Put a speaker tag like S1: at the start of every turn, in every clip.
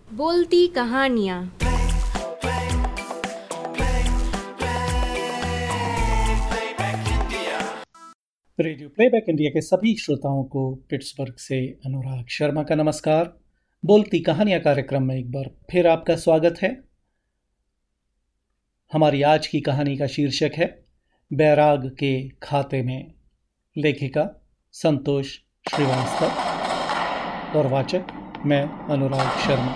S1: बोलती कहानियाँ।
S2: Radio playback India के सभी श्रोताओं को पिट्सबर्ग से अनुराग शर्मा का नमस्कार। बोलती कहानियाँ कार्यक्रम में एक बार फिर आपका स्वागत है। हमारी आज की कहानी का शीर्षक है बैराग के खाते में। लेखिका संतोष श्रीवास्तव और वाचक मैं अनुराग शर्मा।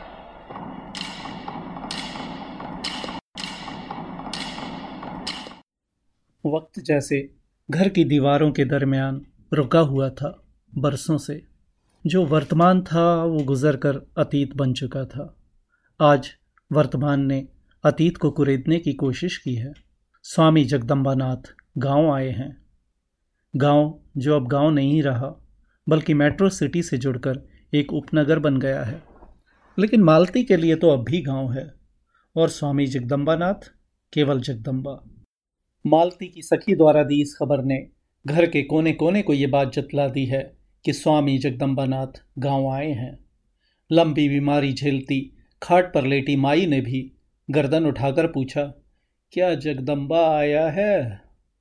S2: वक्त जैसे घर की दीवारों के दरमियान रुका हुआ था बरसों से। जो वर्तमान था वो गुजर कर अतीत बन चुका था। आज वर्तमान ने अतीत को कुरेदने की कोशिश की है। स्वामी जगदम्बानाथ गांव आए हैं। गांव जो अब गांव नहीं रहा बल्कि मेट्रो सिटी से जुड़कर एक उपनगर बन गया है। लेकिन मालती के लिए तो अब भी गांव है और स्वामी जगदम्बानाथ केवल जगदम्बा। मालती की सखी द्वारा दी इस खबर ने घर के कोने कोने को ये बात जतला दी है कि स्वामी जगदम्बानाथ गांव आए हैं। लंबी बीमारी झेलती खाट पर लेटी माई ने भी गर्दन उठाकर पूछा, क्या जगदम्बा आया है?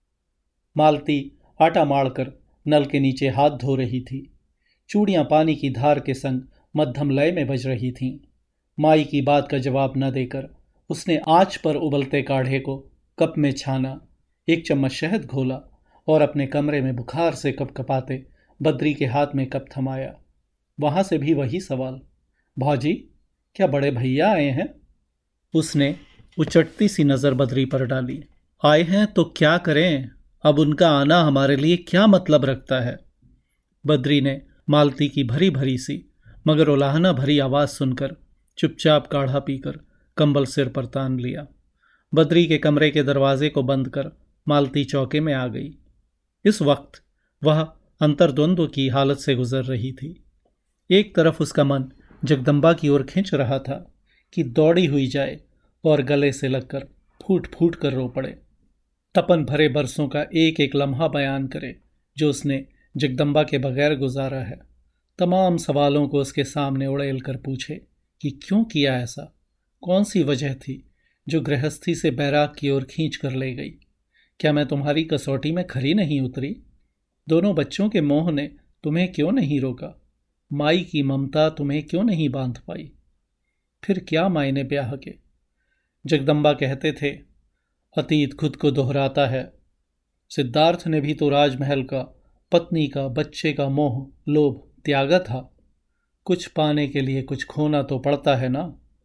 S2: मालती आटा माड़कर नल के नीचे हाथ धो रही थी। चूड़ियां पानी की धार के संग मध्यम लय में बज रही थीं। माई की बात का जवाब न देकर उसने आंच पर उबलते काढ़े को कप में छाना, एक चम्मच शहद घोला और अपने कमरे में बुखार से कपकपाते बद्री के हाथ में कप थमाया। वहां से भी वही सवाल, भौजी क्या बड़े भैया आए हैं? उसने उचटती सी नजर बद्री पर डाली। आए हैं तो क्या करें, अब उनका आना हमारे लिए क्या मतलब रखता है? बद्री ने मालती की भरी भरी सी मगर उलाहना भरी आवाज सुनकर चुपचाप काढ़ा पीकर कंबल सिर पर तान लिया। बद्री के कमरे के दरवाजे को बंद कर मालती चौके में आ गई। इस वक्त वह अंतर्द्वंद्व की हालत से गुजर रही थी। एक तरफ उसका मन जगदम्बा की ओर खिंच रहा था कि दौड़ी हुई जाए और गले से लगकर फूट फूट कर रो पड़े। तपन भरे बरसों का एक एक लम्हा बयान करे जो उसने जगदम्बा के बगैर गुजारा है। तमाम सवालों को उसके सामने उड़ेल कर पूछे कि क्यों किया ऐसा, कौन सी वजह थी जो गृहस्थी से बैराग की ओर खींच कर ले गई। क्या मैं तुम्हारी कसौटी में खरी नहीं उतरी? दोनों बच्चों के मोह ने तुम्हें क्यों नहीं रोका? माई की ममता तुम्हें क्यों नहीं बांध पाई? फिर क्या मायने ब्याह के? जगदम्बा कहते थे, अतीत खुद को दोहराता है। सिद्धार्थ ने भी तो राजमहल का, पत्नी का, बच्चे का मोह लोभ त्यागा था। कुछ पाने के लिए कुछ खोना तो पड़ता है ना।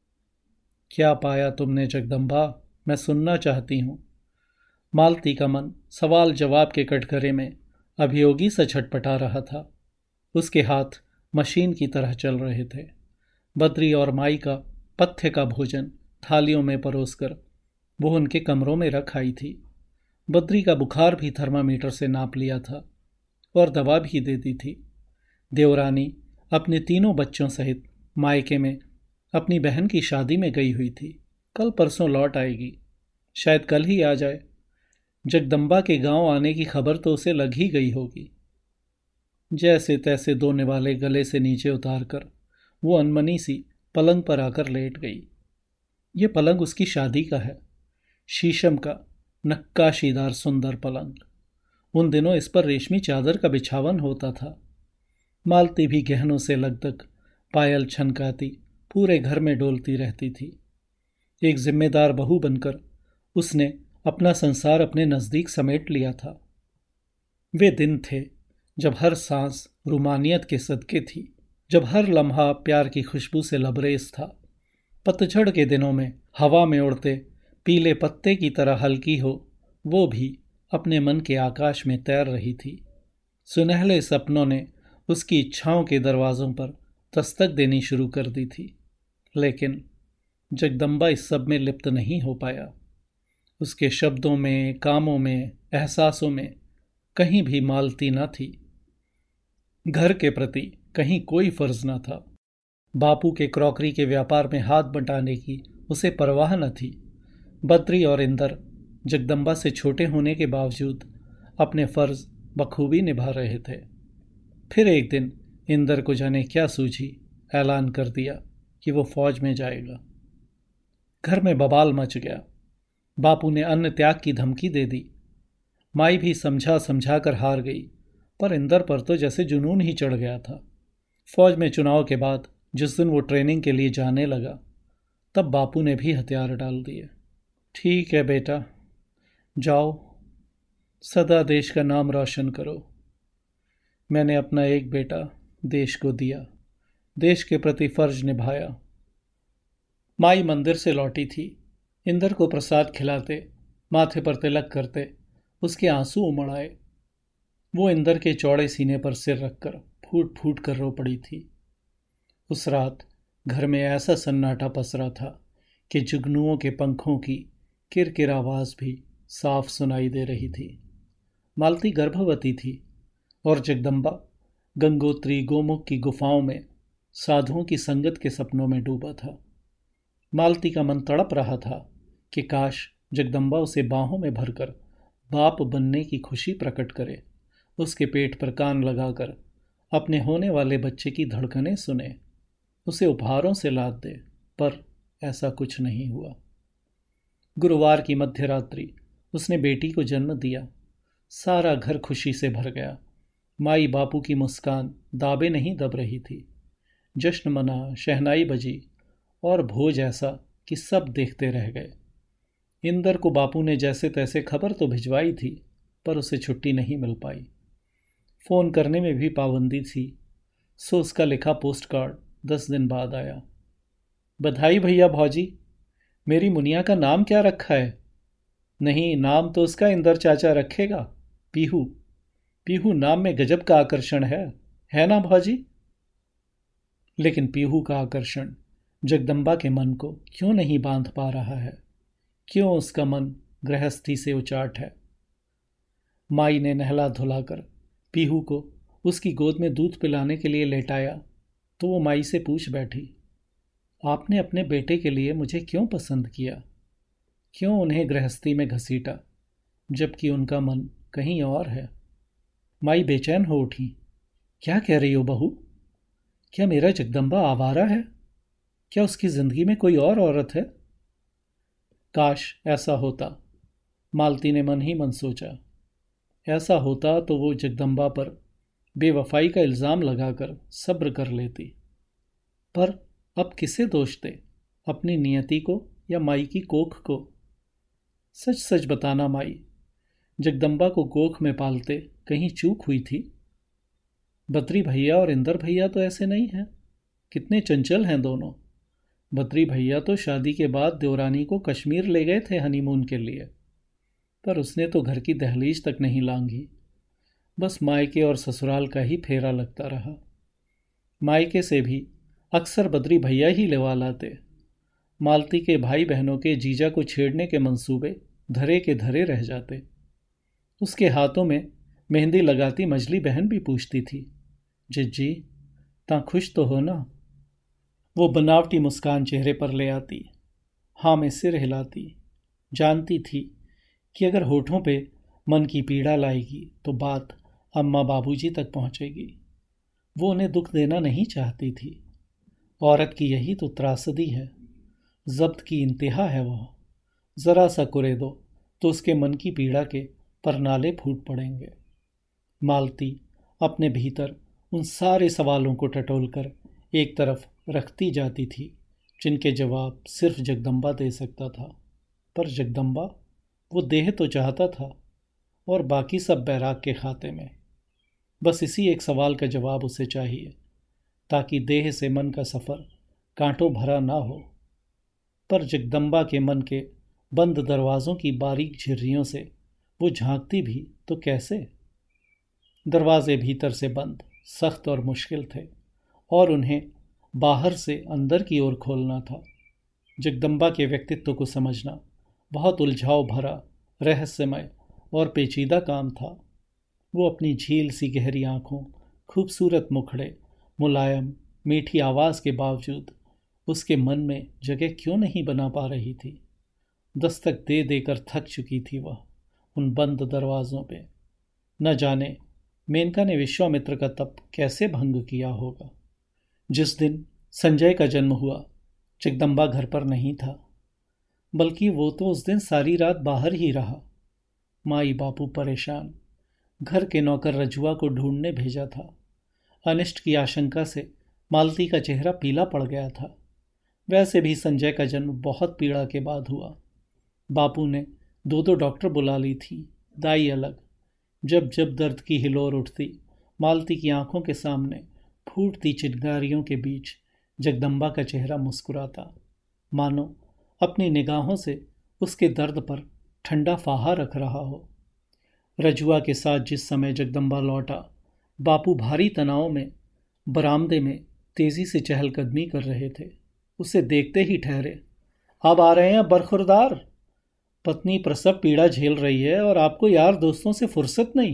S2: क्या पाया तुमने जगदम्बा? मैं सुनना चाहती हूं। मालती का मन सवाल जवाब के कटघरे में अभियोगी सा छटपटा रहा था। उसके हाथ मशीन की तरह चल रहे थे। बद्री और माई का पथ्य का भोजन थालियों में परोसकर वो उनके कमरों में रख आई थी। बद्री का बुखार भी थर्मामीटर से नाप लिया था और दवा भी दे दी थी। देवरानी अपने तीनों बच्चों सहित मायके में अपनी बहन की शादी में गई हुई थी। कल परसों लौट आएगी, शायद कल ही आ जाए। जगदम्बा के गांव आने की खबर तो उसे लग ही गई होगी। जैसे तैसे दो निवाले गले से नीचे उतार कर वो अनमनी सी पलंग पर आकर लेट गई। ये पलंग उसकी शादी का है, शीशम का नक्काशीदार सुंदर पलंग। उन दिनों इस पर रेशमी चादर का बिछावन होता था। मालती भी गहनों से लगदग पायल छनकाती पूरे घर में डोलती रहती थी। एक जिम्मेदार बहू बनकर उसने अपना संसार अपने नजदीक समेट लिया था। वे दिन थे जब हर सांस रूमानियत के सदके थी, जब हर लम्हा प्यार की खुशबू से लबरेज था। पतझड़ के दिनों में हवा में उड़ते पीले पत्ते की तरह हल्की हो वो भी अपने मन के आकाश में तैर रही थी। सुनहले सपनों ने उसकी इच्छाओं के दरवाजों पर दस्तक देनी शुरू कर दी थी। लेकिन जगदम्बा इस सब में लिप्त नहीं हो पाया। उसके शब्दों में, कामों में, एहसासों में कहीं भी मालती न थी। घर के प्रति कहीं कोई फर्ज न था। बापू के क्रॉकरी के व्यापार में हाथ बंटाने की उसे परवाह न थी। बद्री और इंदर जगदम्बा से छोटे होने के बावजूद अपने फर्ज बखूबी निभा रहे थे। फिर एक दिन इंदर को जाने क्या सूझी, ऐलान कर दिया, कि वो फौज में जाएगा। घर में बवाल मच गया। बापू ने अन्न त्याग की धमकी दे दी। माई भी समझा समझा कर हार गई, पर इंदर पर तो जैसे जुनून ही चढ़ गया था। फौज में चुनाव के बाद जिस दिन वो ट्रेनिंग के लिए जाने लगा, तब बापू ने भी हथियार डाल दिए। ठीक है बेटा, जाओ, सदा देश का नाम रोशन करो। मैंने अपना एक बेटा देश को दिया, देश के प्रति फर्ज निभाया। माई मंदिर से लौटी थी। इंदर को प्रसाद खिलाते, माथे पर तिलक करते उसके आंसू उमड़ आए। वो इंदर के चौड़े सीने पर सिर रखकर फूट फूट कर रो पड़ी थी। उस रात घर में ऐसा सन्नाटा पसरा था कि जुगनुओं के पंखों की किरकिर आवाज भी साफ सुनाई दे रही थी। मालती गर्भवती थी और जगदम्बा गंगोत्री गोमुख की गुफाओं में साधुओं की संगत के सपनों में डूबा था। मालती का मन तड़प रहा था कि काश जगदम्बा उसे बाहों में भरकर बाप बनने की खुशी प्रकट करे, उसके पेट पर कान लगाकर अपने होने वाले बच्चे की धड़कनें सुने, उसे उपहारों से लाद दे, पर ऐसा कुछ नहीं हुआ। गुरुवार की मध्य रात्रि उसने बेटी को जन्म दिया। सारा घर खुशी से भर गया। माई बापू की मुस्कान दाबे नहीं दब रही थी। जश्न मना, शहनाई बजी और भोज ऐसा कि सब देखते रह गए। इंदर को बापू ने जैसे तैसे खबर तो भिजवाई थी, पर उसे छुट्टी नहीं मिल पाई। फ़ोन करने में भी पाबंदी थी, सो उसका लिखा पोस्ट कार्ड 10 दिन बाद आया। बधाई भैया भौजी, मेरी मुनिया का नाम क्या रखा है? नहीं, नाम तो उसका इंदर चाचा रखेगा, पीहू। पीहू नाम में गजब का आकर्षण है ना भौजी? लेकिन पीहू का आकर्षण जगदम्बा के मन को क्यों नहीं बांध पा रहा है? क्यों उसका मन गृहस्थी से उचाट है? माई ने नहला धुलाकर पीहू को उसकी गोद में दूध पिलाने के लिए लेटाया तो वो माई से पूछ बैठी, आपने अपने बेटे के लिए मुझे क्यों पसंद किया? क्यों उन्हें गृहस्थी में घसीटा, जबकि उनका मन कहीं और है? माई बेचैन हो उठी। क्या कह रही हो बहू? क्या मेरा जगदम्बा आवारा है? क्या उसकी जिंदगी में कोई और औरत है? काश ऐसा होता, मालती ने मन ही मन सोचा। ऐसा होता तो वो जगदम्बा पर बेवफाई का इल्ज़ाम लगाकर सब्र कर लेती। पर अब किसे दोष दे, अपनी नियति को या माई की कोख को? सच सच बताना माई, जगदम्बा को कोख में पालते कहीं चूक हुई थी? बद्री भैया और इंदर भैया तो ऐसे नहीं हैं। कितने चंचल हैं दोनों। बद्री भैया तो शादी के बाद देवरानी को कश्मीर ले गए थे हनीमून के लिए, पर उसने तो घर की दहलीज तक नहीं लांघी। बस मायके और ससुराल का ही फेरा लगता रहा। मायके से भी अक्सर बद्री भैया ही लेवा लाते। मालती के भाई बहनों के जीजा को छेड़ने के मंसूबे धरे के धरे रह जाते। उसके हाथों में मेहंदी लगाती मजली बहन भी पूछती थी, जिज्जी ता खुश तो हो ना? वो बनावटी मुस्कान चेहरे पर ले आती, हाँ में सिर हिलाती। जानती थी कि अगर होठों पे मन की पीड़ा लाएगी तो बात अम्मा बाबूजी तक पहुंचेगी। वो उन्हें दुख देना नहीं चाहती थी। औरत की यही तो त्रासदी है, जब्त की इंतहा है। वह ज़रा सा कुरे दो तो उसके मन की पीड़ा के परनाले फूट पड़ेंगे। मालती अपने भीतर उन सारे सवालों को टटोलकर एक तरफ रखती जाती थी जिनके जवाब सिर्फ जगदम्बा दे सकता था। पर जगदम्बा, वो देह तो चाहता था और बाकी सब बैराग के खाते में। बस इसी एक सवाल का जवाब उसे चाहिए, ताकि देह से मन का सफ़र कांटों भरा ना हो। पर जगदम्बा के मन के बंद दरवाज़ों की बारीक झिर्रियों से वो झांकती भी तो कैसे? दरवाजे भीतर से बंद, सख्त और मुश्किल थे, और उन्हें बाहर से अंदर की ओर खोलना था। जगदम्बा के व्यक्तित्व को समझना बहुत उलझाव भरा, रहस्यमय और पेचीदा काम था। वो अपनी झील सी गहरी आँखों, खूबसूरत मुखड़े, मुलायम मीठी आवाज़ के बावजूद उसके मन में जगह क्यों नहीं बना पा रही थी? दस्तक दे देकर थक चुकी थी वह उन बंद दरवाज़ों पे। न जाने मेनका ने विश्वामित्र का तप कैसे भंग किया होगा। जिस दिन संजय का जन्म हुआ जगदम्बा घर पर नहीं था, बल्कि वो तो उस दिन सारी रात बाहर ही रहा। माई बापू परेशान, घर के नौकर रजुआ को ढूंढने भेजा था। अनिष्ट की आशंका से मालती का चेहरा पीला पड़ गया था। वैसे भी संजय का जन्म बहुत पीड़ा के बाद हुआ। बापू ने दो दो डॉक्टर बुला ली थी, दाई अलग। जब जब दर्द की हिलोर उठती, मालती की आंखों के सामने फूटती चिंगारियों के बीच जगदम्बा का चेहरा मुस्कुराता, मानो अपनी निगाहों से उसके दर्द पर ठंडा फाहा रख रहा हो। रजुआ के साथ जिस समय जगदम्बा लौटा, बापू भारी तनाव में बरामदे में तेजी से चहलकदमी कर रहे थे। उसे देखते ही ठहरे, अब आ रहे हैं बरखुरदार। पत्नी प्रसव पीड़ा झेल रही है और आपको यार दोस्तों से फुर्सत नहीं।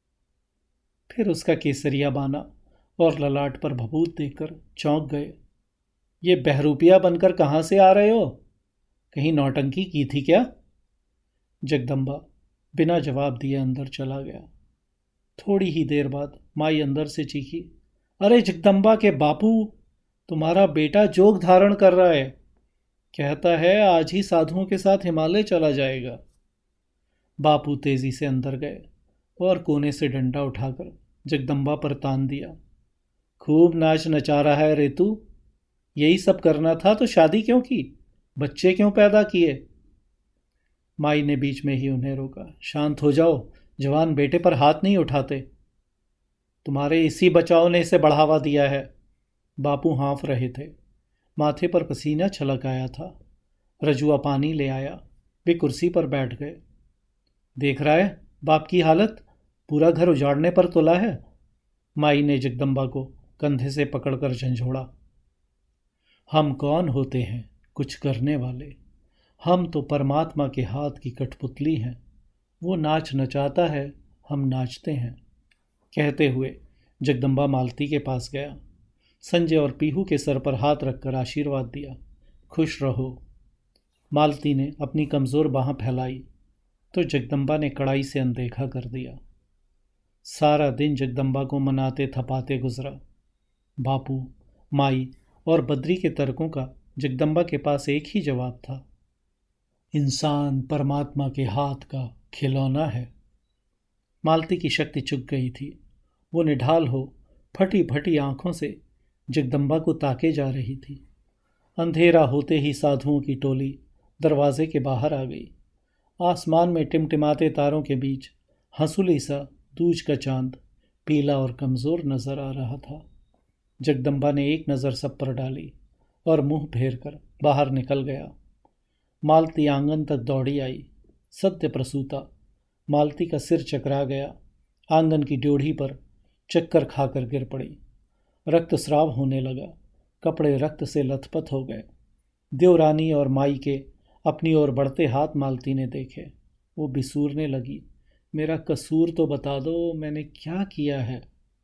S2: फिर उसका केसरिया बाना और ललाट पर भभूत देखकर चौंक गए। ये बहरूपिया बनकर कहाँ से आ रहे हो? कहीं नौटंकी की थी क्या? जगदम्बा बिना जवाब दिए अंदर चला गया। थोड़ी ही देर बाद माई अंदर से चीखी, अरे जगदम्बा के बापू, तुम्हारा बेटा जोग धारण कर रहा है। कहता है आज ही साधुओं के साथ हिमालय चला जाएगा। बापू तेजी से अंदर गए और कोने से डंडा उठाकर जगदम्बा पर तान दिया। खूब नाच नचा रहा है रे तू। यही सब करना था तो शादी क्यों की? बच्चे क्यों पैदा किए? माई ने बीच में ही उन्हें रोका। शांत हो जाओ, जवान बेटे पर हाथ नहीं उठाते। तुम्हारे इसी बचाव ने इसे बढ़ावा दिया है। बापू हाँफ रहे थे, माथे पर पसीना छलक आया था। रजुआ पानी ले आया, वे कुर्सी पर बैठ गए। देख रहा है बाप की हालत, पूरा घर उजाड़ने पर तुला है। माई ने जगदम्बा को कंधे से पकड़कर झंझोड़ा। हम कौन होते हैं कुछ करने वाले? हम तो परमात्मा के हाथ की कठपुतली हैं। वो नाच नचाता है, हम नाचते हैं। कहते हुए जगदम्बा मालती के पास गया। संजय और पीहू के सर पर हाथ रखकर आशीर्वाद दिया। खुश रहो। मालती ने अपनी कमज़ोर बाह फैलाई तो जगदम्बा ने कड़ाई से अनदेखा कर दिया। सारा दिन जगदम्बा को मनाते थपाते गुजरा। बापू, माई और बद्री के तर्कों का जगदम्बा के पास एक ही जवाब था, इंसान परमात्मा के हाथ का खिलौना है। मालती की शक्ति चुक गई थी। वो निढाल हो फटी फटी आंखों से जगदम्बा को ताके जा रही थी। अंधेरा होते ही साधुओं की टोली दरवाजे के बाहर आ गई। आसमान में टिमटिमाते तारों के बीच हंसुली सा दूज का चांद पीला और कमज़ोर नजर आ रहा था। जगदम्बा ने एक नज़र सब पर डाली और मुंह फेर कर बाहर निकल गया। मालती आंगन तक दौड़ी आई। सत्य प्रसूता मालती का सिर चकरा गया। आंगन की ड्योढ़ी पर चक्कर खाकर गिर पड़ी। रक्तस्राव होने लगा। कपड़े रक्त से लथपथ हो गए। देवरानी और माई के अपनी ओर बढ़ते हाथ मालती ने देखे। वो बिसूरने लगी, मेरा कसूर तो बता दो, मैंने क्या किया है?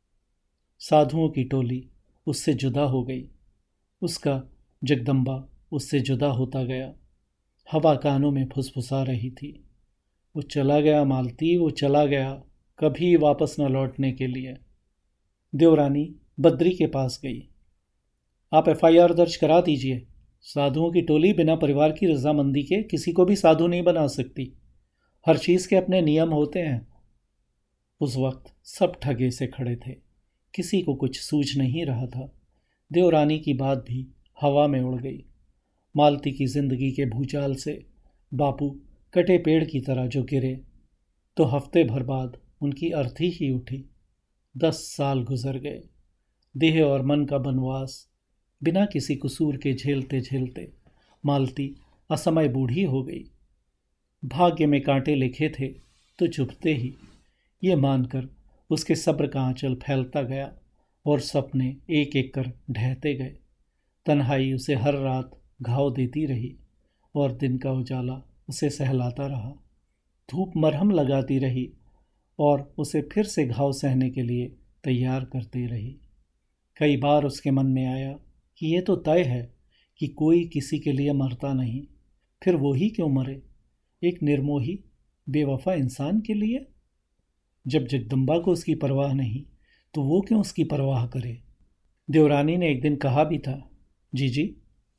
S2: साधुओं की टोली उससे जुदा हो गई। उसका जगदम्बा उससे जुदा होता गया। हवा कानों में फुसफुसा रही थी, वो चला गया मालती, वो चला गया, कभी वापस न लौटने के लिए। देवरानी बद्री के पास गई। आप एफआईआर दर्ज करा दीजिए। साधुओं की टोली बिना परिवार की रजामंदी के किसी को भी साधु नहीं बना सकती। हर चीज़ के अपने नियम होते हैं। उस वक्त सब ठगे से खड़े थे। किसी को कुछ सूझ नहीं रहा था। देवरानी की बात भी हवा में उड़ गई। मालती की जिंदगी के भूचाल से बापू कटे पेड़ की तरह जो गिरे, तो हफ्ते भर बाद उनकी अर्थी ही उठी। 10 साल गुजर गए। देह और मन का बनवास बिना किसी कसूर के झेलते झेलते मालती असमय बूढ़ी हो गई। भाग्य में कांटे लिखे थे तो चुभते ही, ये मानकर उसके सब्र का आंचल फैलता गया और सपने एक एक कर ढहते गए। तन्हाई उसे हर रात घाव देती रही और दिन का उजाला उसे सहलाता रहा। धूप मरहम लगाती रही और उसे फिर से घाव सहने के लिए तैयार करती रही। कई बार उसके मन में आया कि ये तो तय है कि कोई किसी के लिए मरता नहीं, फिर वो ही क्यों मरे, एक निर्मोही बेवफा इंसान के लिए? जब जगदम्बा को उसकी परवाह नहीं तो वो क्यों उसकी परवाह करे? देवरानी ने एक दिन कहा भी था, जीजी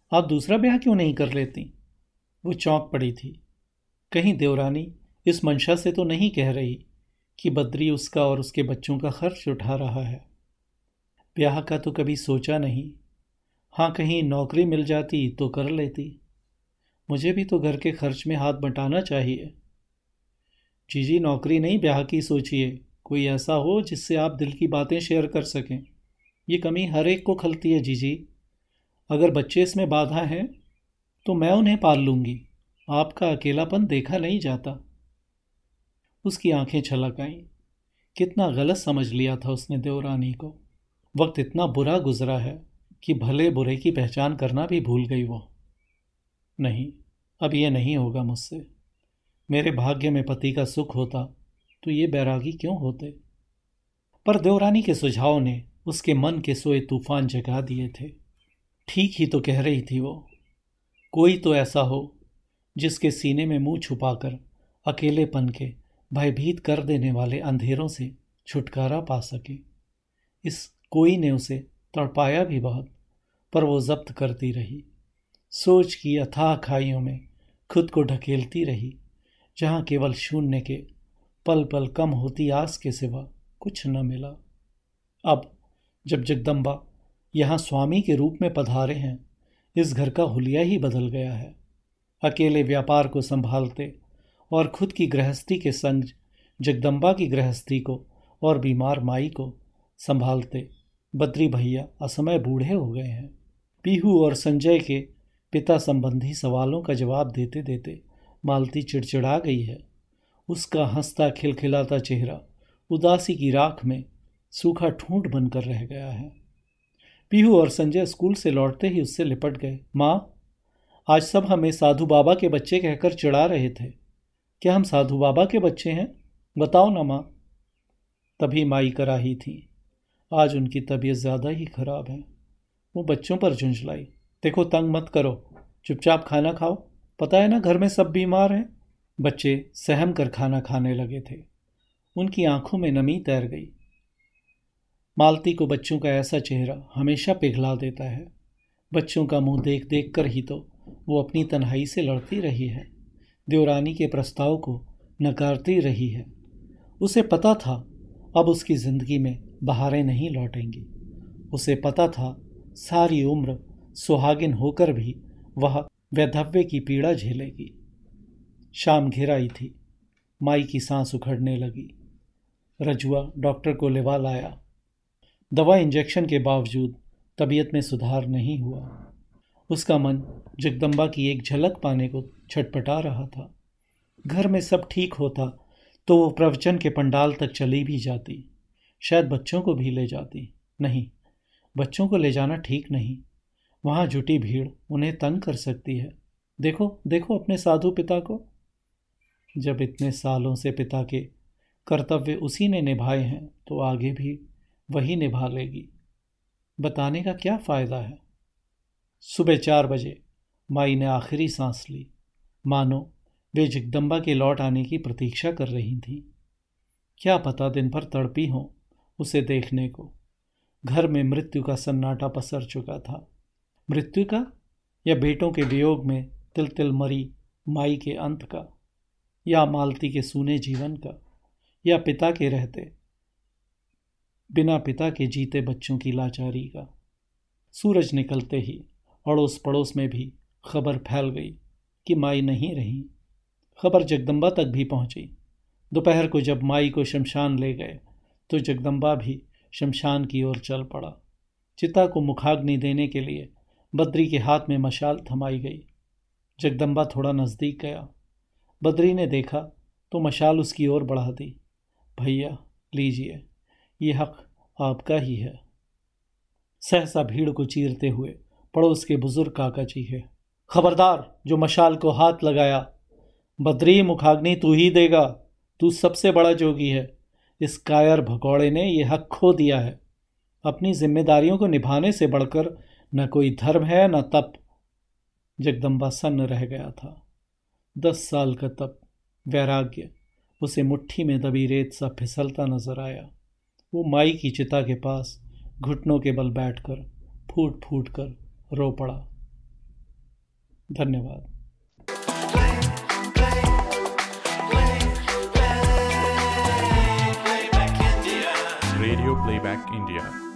S2: आप दूसरा ब्याह क्यों नहीं कर लेती? वो चौंक पड़ी थी। कहीं देवरानी इस मंशा से तो नहीं कह रही कि बद्री उसका और उसके बच्चों का खर्च उठा रहा है? ब्याह का तो कभी सोचा नहीं। हाँ, कहीं नौकरी मिल जाती तो कर लेती। मुझे भी तो घर के खर्च में हाथ बटाना चाहिए। जीजी, नौकरी नहीं, ब्याह की सोचिए। कोई ऐसा हो जिससे आप दिल की बातें शेयर कर सकें। ये कमी हर एक को खलती है जीजी। अगर बच्चे इसमें बाधा हैं तो मैं उन्हें पाल लूंगी। आपका अकेलापन देखा नहीं जाता। उसकी आंखें छलक आईं। कितना गलत समझ लिया था उसने देवरानी को। वक्त इतना बुरा गुजरा है कि भले बुरे की पहचान करना भी भूल गई वो। नहीं, अब ये नहीं होगा मुझसे। मेरे भाग्य में पति का सुख होता तो ये बैरागी क्यों होते? पर देवरानी के सुझाव ने उसके मन के सोए तूफान जगा दिए थे। ठीक ही तो कह रही थी वो। कोई तो ऐसा हो जिसके सीने में मुंह छुपाकर अकेलेपन के भयभीत कर देने वाले अंधेरों से छुटकारा पा सके। इस कोई ने उसे तड़पाया भी बहुत, पर वो जब्त करती रही। सोच की अथाह खाइयों में खुद को ढकेलती रही, जहाँ केवल शून्य के पल पल कम होती आस के सिवा कुछ न मिला। अब जब जगदम्बा यहाँ स्वामी के रूप में पधारे हैं, इस घर का हुलिया ही बदल गया है। अकेले व्यापार को संभालते और खुद की गृहस्थी के संग जगदम्बा की गृहस्थी को और बीमार माई को संभालते बद्री भैया असमय बूढ़े हो गए हैं। पीहू और संजय के पिता संबंधी सवालों का जवाब देते देते मालती चिड़चिड़ा गई है। उसका हंसता खिलखिलाता चेहरा उदासी की राख में सूखा ठूंठ बनकर रह गया है। पीहू और संजय स्कूल से लौटते ही उससे लिपट गए। माँ, आज सब हमें साधु बाबा के बच्चे कहकर चिढ़ा रहे थे। क्या हम साधु बाबा के बच्चे हैं? बताओ ना माँ। तभी माई कराही थी। आज उनकी तबीयत ज़्यादा ही खराब है। वो बच्चों पर झुंझलाई। देखो, तंग मत करो, चुपचाप खाना खाओ। पता है ना, घर में सब बीमार हैं। बच्चे सहम कर खाना खाने लगे थे। उनकी आंखों में नमी तैर गई। मालती को बच्चों का ऐसा चेहरा हमेशा पिघला देता है। बच्चों का मुंह देख देख कर ही तो वो अपनी तन्हाई से लड़ती रही है, देवरानी के प्रस्ताव को नकारती रही है। उसे पता था अब उसकी जिंदगी में बहारें नहीं लौटेंगी। उसे पता था सारी उम्र सुहागिन होकर भी वह वैधव्य की पीड़ा झेलेगी। शाम घिर आई थी। माई की सांस उखड़ने लगी। रजुआ डॉक्टर को लिवा लाया। दवा इंजेक्शन के बावजूद तबीयत में सुधार नहीं हुआ। उसका मन जगदम्बा की एक झलक पाने को छटपटा रहा था। घर में सब ठीक होता तो वो प्रवचन के पंडाल तक चली भी जाती, शायद बच्चों को भी ले जाती। नहीं, बच्चों को ले जाना ठीक नहीं। वहाँ जुटी भीड़ उन्हें तंग कर सकती है। देखो देखो अपने साधु पिता को। जब इतने सालों से पिता के कर्तव्य उसी ने निभाए हैं तो आगे भी वही निभा लेगी। बताने का क्या फ़ायदा है? सुबह 4 बजे माई ने आखिरी सांस ली, मानो वे जगदम्बा के लौट आने की प्रतीक्षा कर रही थी। क्या पता दिन भर तड़पी हों उसे देखने को। घर में मृत्यु का सन्नाटा पसर चुका था। मृत्यु का, या बेटों के वियोग में तिल तिल मरी माई के अंत का, या मालती के सूने जीवन का, या पिता के रहते बिना पिता के जीते बच्चों की लाचारी का। सूरज निकलते ही अड़ोस पड़ोस में भी खबर फैल गई कि माई नहीं रही। खबर जगदम्बा तक भी पहुंची। दोपहर को जब माई को शमशान ले गए तो जगदम्बा भी शमशान की ओर चल पड़ा। चिता को मुखाग्नि देने के लिए बद्री के हाथ में मशाल थमाई गई। जगदम्बा थोड़ा नज़दीक गया। बद्री ने देखा तो मशाल उसकी ओर बढ़ा दी। भैया लीजिए, ये हक आपका ही है। सहसा भीड़ को चीरते हुए पड़ोस के बुजुर्ग काका जी है। खबरदार, जो मशाल को हाथ लगाया। बद्री, मुखाग्नि तू ही देगा। तू सबसे बड़ा जोगी है। इस कायर भगौड़े ने यह हक खो दिया है। अपनी जिम्मेदारियों को निभाने से बढ़कर न कोई धर्म है न तप। जगदम्बा सन्न रह गया था। 10 साल का तप, वैराग्य उसे मुट्ठी में दबी रेत सा फिसलता नजर आया। वो माई की चिता के पास घुटनों के बल बैठकर फूट फूट कर रो पड़ा। धन्यवाद।
S1: Radio playback India.